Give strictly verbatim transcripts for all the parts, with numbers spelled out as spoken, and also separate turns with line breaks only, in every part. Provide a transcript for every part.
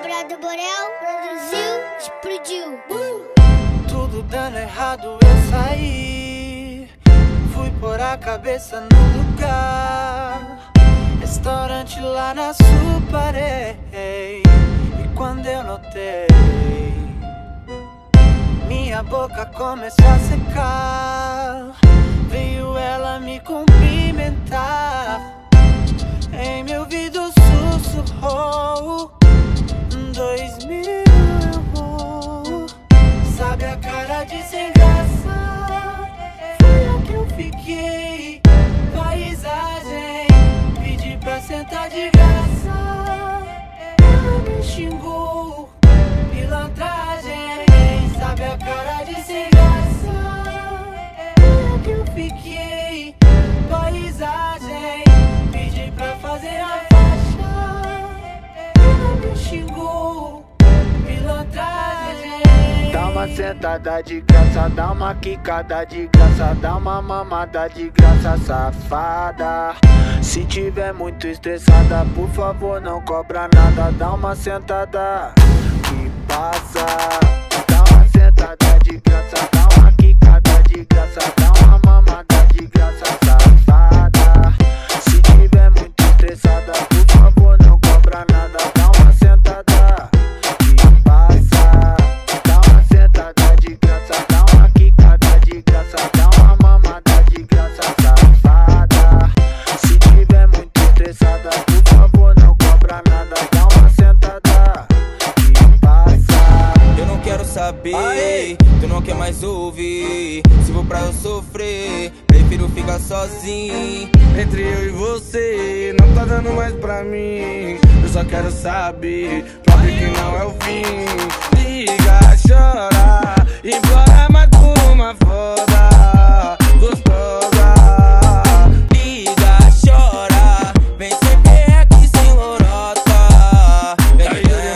Prado Borel produziu, explodiu. Uh!
Tudo dando errado, eu saí. Fui pôr a cabeça no lugar. Restaurante lá na Suparei. E quando eu notei, minha boca começou a secar. Veio ela me cumprimentar. Em meu ouvido sussurrou: dois mil eu vou. Sabe a cara de sem graça? Foi a que eu fiquei. Paisagem, pedi pra sentar de graça. Ela me xingou, pilantragem. Sabe a cara de sem graça? Foi a que eu fiquei. Paisagem, pedi pra fazer a faixa. Ela me xingou, pilantragem. Dá uma sentada de graça, dá uma quicada de graça, dá uma mamada de graça, safada. Se tiver muito estressada, por favor não cobra nada. Dá uma sentada que passa. Dá uma sentada de graça, dá uma quicada de graça, dá uma mamada de graça, safada. Se tiver muito estressada, por favor não cobra nada. Dá uma sentada que passa. Dá uma sentada de graça, dá uma quicada de graça, dá uma mamada de graça, safada. Se tiver muito estressada, por favor não cobra nada. Dá uma sentada que passa.
Eu não quero saber, aê, tu não quer mais ouvir. Se for pra eu sofrer, prefiro ficar sozinho.
Entre eu e você, não tá dando mais pra mim. Eu só quero saber, prove que não é o fim. Liga, chora, implora mais por uma foda gostosa.
Liga, chora, vem sem perreco e sem lorota. Vem,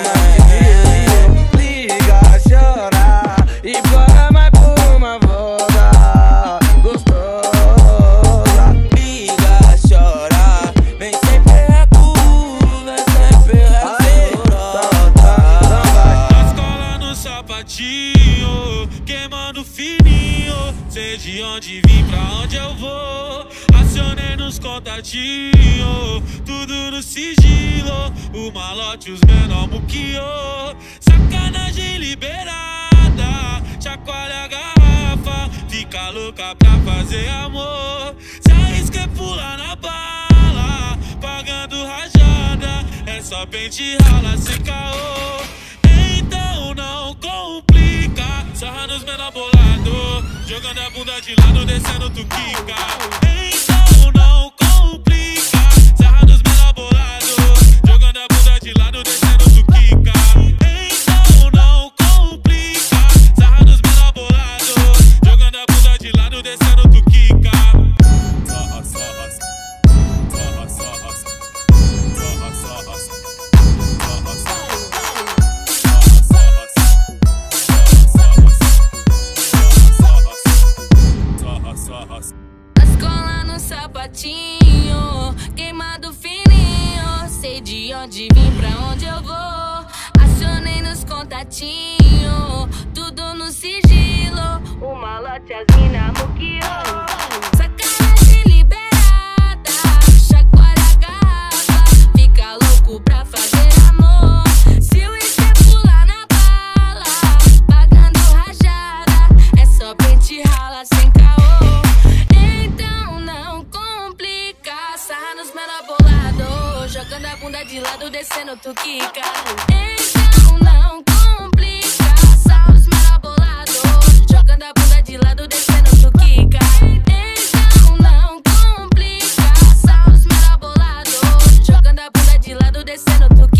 vem.
Liga, chora, implora mais por uma foda gostosa.
Liga, chora, vem sem perreco, vem sem perreco sem lorota.
Na escola no sapatinho, queimando fininho. Sei de onde vim, pra onde eu vou. Acionei nos contatinhos, tudo no sigilo. O malote, os menor muquiô. Sacanagem liberada, chacoalha a garrafa. Fica louca pra fazer amor. Se arrisca e pula na bala, pagando rajada. É só pente rala sem caô. Então não complica, sarra nos menor bolado, jogando a bunda de lado, descendo tu quica. Então não complica, sarra nos menor bolado, jogando a bunda de lado, descendo tu quica. Então não complica, sarra nos menor bolado, jogando a bunda de lado, descendo tu quica. Sarra, sarra, sarra, sarra, sarra, sarra, sarra.
Na escola no sapatinho, queimado fininho. Sei de onde vim, pra onde eu vou. Acionei nos contatinhos, tudo no sigilo. O malote, as mina muquiô. Sacanagem liberada, chacoalha a garrafa. Fica louco pra fazer amor. Se o isqueiro pular na bala, pagando rajada. É só pente rala sem caô. Então não complica, sarra nos menor bolado, jogando a bunda de lado, descendo tu quica. Então não complica, sarra nos menor bolado, jogando a bunda de lado, descendo tu quica. Então não complica, sarra nos menor bolado, jogando a bunda de lado, descendo tu quica.